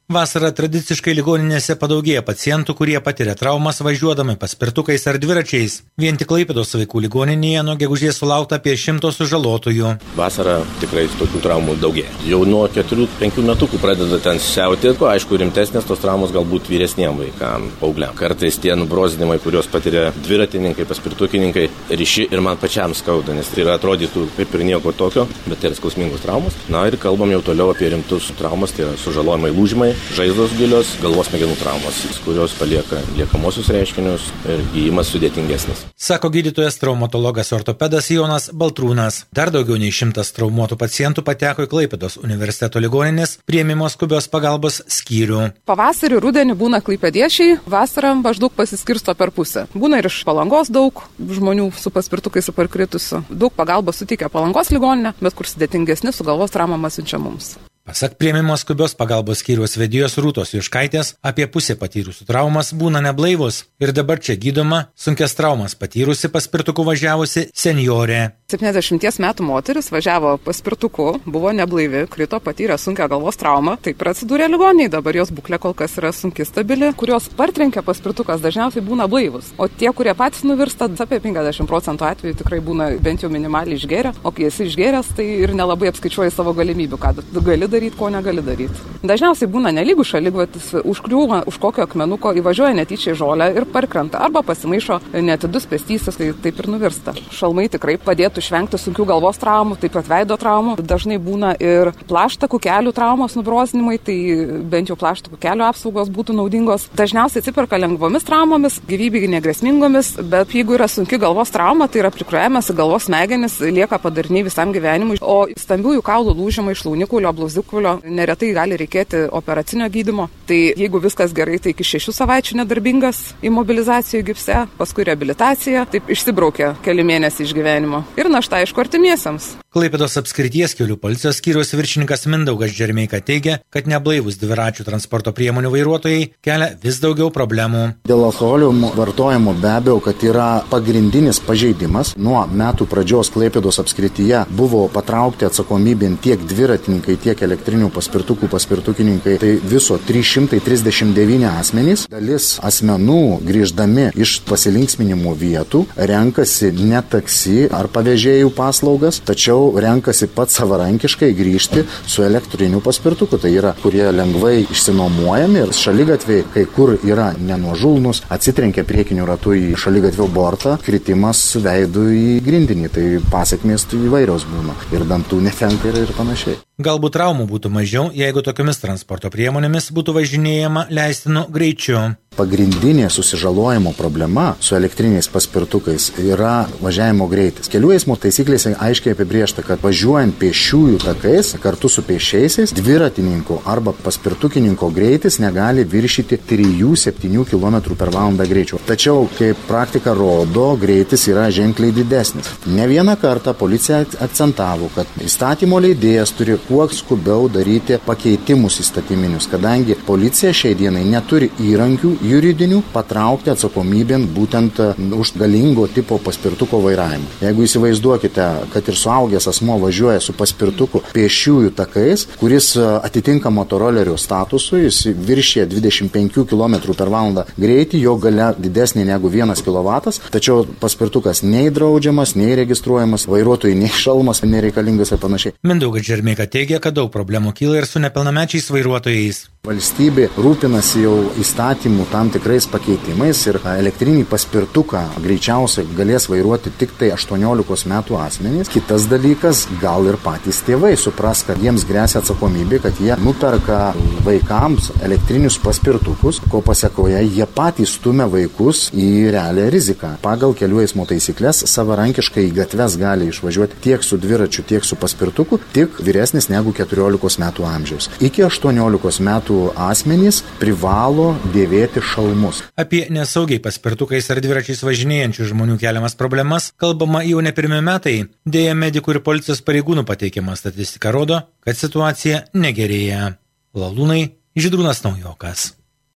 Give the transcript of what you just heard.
Vasarą tradiciškai ligoninėse padaugėja pacientų, kurie patiria traumas važiuodami paspirtukais ar dviračiais. Vien tik Klaipėdos vaikų ligoninėje nuo gegužės sulaukta apie 100 sužalotųjų. Vasarą tikrai tokių traumų daugėja. Jau nuo 4-5 metukų pradeda ten siauti, aišku, rimtesnės tos traumos galbūt vyresniem vaikam, paaugliam. Kartais tie nubrozdinimai, kuriuos patiria dviratininkai, paspirtukininkai, ryši ir man pačiam skauda, nes tai atrodytų kaip ir nieko tokio, bet tai yra skausmingos traumos. Na ir kalbam jau toliau apie rimtus traumas, tai yra sužalojimai, lūžimai, žaizdos gilios, galvos smegenų traumos, kurios palieka liekamosius reiškinius ir gydymas sudėtingesnis. Sako gydytojas traumatologas ortopedas Jonas Baltrūnas. Dar daugiau nei 100 traumuotų pacientų pateko į Klaipėdos universiteto ligoninės priėmimo skubios pagalbos skyrių. Pavasarį, rudenį būna klaipėdiečiai, vasarą maždaug pasiskirsto per pusę. Būna ir iš Palangos daug žmonių su paspirtukais su parkritusiu. Daug pagalbos suteikia Palangos ligoninė, bet kur sudėtingesni su galvos traumom siunčia mums. Pasak priėmimo skubios pagalbos skyriaus vedėjos Rūtos Juškaitės, apie pusė patyrusių traumas būna neblaivus ir dabar čia gydoma sunkias traumas patyrusi paspirtuku važiavusi senjorė. 70 metų moteris važiavo paspirtuku, buvo neblaivi, krito, patyrė sunkią galvos traumą, taip ir atsidūrė ligoninėje, dabar jos būklė kol kas yra sunki, stabili, kurios partrenkia paspirtukas dažniausiai būna blaivus, o tie, kurie patys nuvirsta, apie 50% atveju tikrai būna bent jau minimaliai išgėrę, o kai esi išgėręs, tai ir nelabai apskaičiuoji savo galimybių, ką gali daryti, ko negali daryti. Dažniausiai būna nelygų šaligatvis, užkliūva už kokio akmenuko, įvažiuoja netyčia į žolę ir parkrenta, arba pasimaišo netidus pėstysis, tai taip ir nuvirsta. Šalmai tikrai padėtų išvengti sunkių galvos traumų, taip pat veido traumų. Dažnai būna ir plaštakų kelių traumos nubrozdinimai, tai bent jau plaštakų kelių apsaugos būtų naudingos. Dažniausiai atsiperka lengvomis traumomis, gyvybei negrėsmingomis, bet jeigu yra sunki galvos trauma, tai yra prikrojamas į galvos smegenis, lieka padariniai visam gyvenimui, o stambiųjų kaulų lūžimai, šlaunikulio, blauzikulio neretai gali reikėti operacinio gydymo. Tai jeigu viskas gerai, tai iki 6 savaičių nedarbingas imobilizacijų gipse, paskui reabilitacija, taip išsibraukia keli mėnesiai iš gyvenimo. Ir našta aišku artimiesiems. Klaipėdos apskrities kelių policijos skyriaus viršininkas Mindaugas Džermeika teigia, kad neblaivus dviračių transporto priemonių vairuotojai kelia vis daugiau problemų. Dėl alkoholio vartojimo be abejo, kad yra pagrindinis pažeidimas. Nuo metų pradžios Klaipėdos apskrityje buvo patraukti atsakomybėn tiek dviratininkai, tiek elektrinių paspirtukų paspirtukininkai. Tai viso 339 asmenys. Dalis asmenų grįždami iš pasilinksminimo vietų renkasi ne taksi ar pavėžėjų paslaugas, tačiau renkasi pats savarankiškai grįžti su elektriniu paspirtuku. Tai yra, kurie lengvai išsinuomojami ir šaligatviai, kai kur yra nenuožulnus, atsitrenkia priekiniu ratu į šaligatvio bortą, kritimas veidu į grindinį. Tai pasekmės įvairios būna. Ir dantų netenka ir panašiai. Galbūt traumų būtų mažiau, jeigu tokiomis transporto priemonėmis būtų važinėjama leistinu greičiu. Pagrindinė susižalojimo problema su elektriniais paspirtukais yra važiavimo greitis. Kelių eismo taisyklėse aiškiai apibrėžta, kad važiuojant pėsčiųjų takais kartu su pėsčiaisiais, dviratininko arba paspirtukininko greitis negali viršyti 3-7 km/h greičio. Tačiau, kaip praktika rodo, greitis yra ženkliai didesnis. Ne vieną kartą policija akcentavo, kad įstatymo leidėjas turi kuo skubiau daryti pakeitimus įstatyminius, kadangi policija šiai dienai neturi įrankių juridinių patraukti atsakomybėn būtent už galingo tipo paspirtuko vairavimą. Jeigu įsivaizduokite, kad ir suaugęs asmuo važiuoja su paspirtuku pėsčiųjų takais, kuris atitinka motorolerio statusui, jis viršė 25 km/h greitį, jo galia didesnė negu 1 kW, tačiau paspirtukas nei draudžiamas, nei registruojamas, vairuotojai nei šalmas nereikalingas ir panašiai. Mindaugas Džermeika teigia, kad daug problemų kyla ir su nepilnamečiais vairuotojais. Valstybė rūpinasi jau įstatymų tam tikrais pakeitimais ir elektrinį paspirtuką greičiausiai galės vairuoti tik tai 18 metų asmenys. Kitas dalykas, gal ir patys tėvai supras, kad jiems gresia atsakomybė, kad jie nuperka vaikams elektrinius paspirtukus, ko pasekoje jie patys stumia vaikus į realią riziką. Pagal kelių eismo taisyklės savarankiškai į gatves gali išvažiuoti tiek su dviračiu, tiek su paspirtuku, tik vyresnis negu 14 metų amžiaus. Iki 18 metų asmenys privalo dėvėti šalmus. Apie nesaugiai paspirtukais ar dviračiais važinėjančių žmonių keliamas problemas kalbama jau ne pirmi metai. Deja, medikų ir policijos pareigūnų pateikiama statistika rodo, kad situacija negerėja. Lalūnai, Žydrūnas Naujokas.